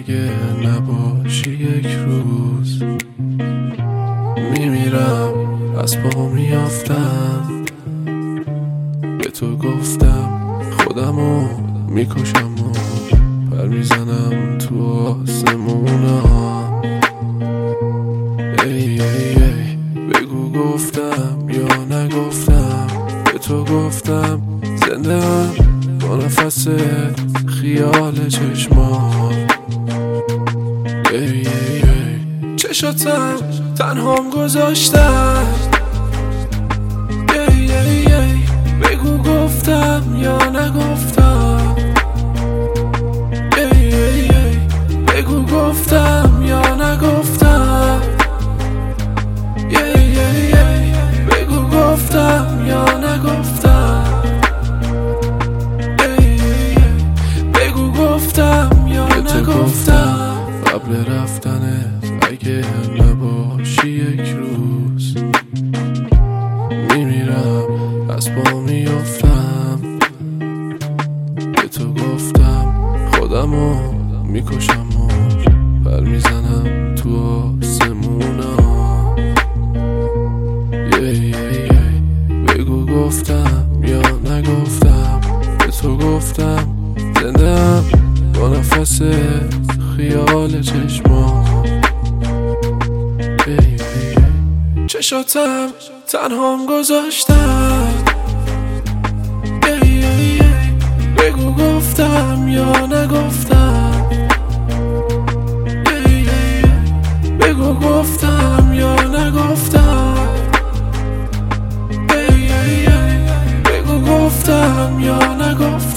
اگه نباشی یک روز میمیرم، از پا میافتم. به تو گفتم خودمو میکشم و پر میزنم تو آسمونا. ای ای ای بگو گفتم یا نگفتم، به تو گفتم زنده هم با نفس خیال چشمان. ای ای ای چشاتم تنهام گذاشتم. ای ای ای بگو گفتم یا نگفتم. ای ای ای بگو گفتم یا نگفتم. ای ای ای بگو گفتم یا نگفتم. ای ای ای بگو گفتم یا نگفتم. قبل رفتنت اگه نباشی یک روز میمیرم، از پا میافتم. به تو گفتم خودمو میکشم و پر میزنم تو آسمونا. ای ای ای بگو گفتم یا نگفتم، به تو گفتم زنده هم با نفس خیال چشمان. ای ای ای چشاتم تنهام گذاشتم. ای ای ای بگو گفتم یا نگفتم. ای ای ای بگو گفتم یا نگفتم. ای ای ای بگو گفتم یا نگفتم.